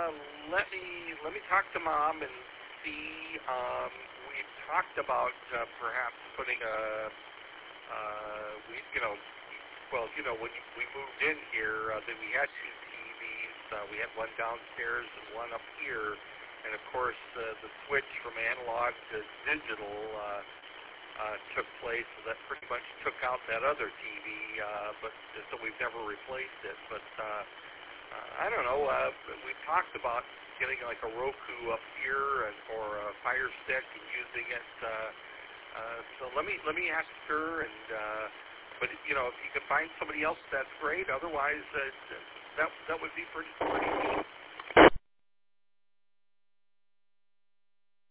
let me talk to Mom and see. We've talked about perhaps putting when we moved in here, then we had two TVs. We had one downstairs and one up here, and of course the switch from analog to digital took place, so that pretty much took out that other TV. But so we've never replaced it. But I don't know. We've talked about getting like a Roku up here or a Fire Stick and using it. So let me ask her, and but if you can find somebody else, that's great. Otherwise, that would be pretty neat.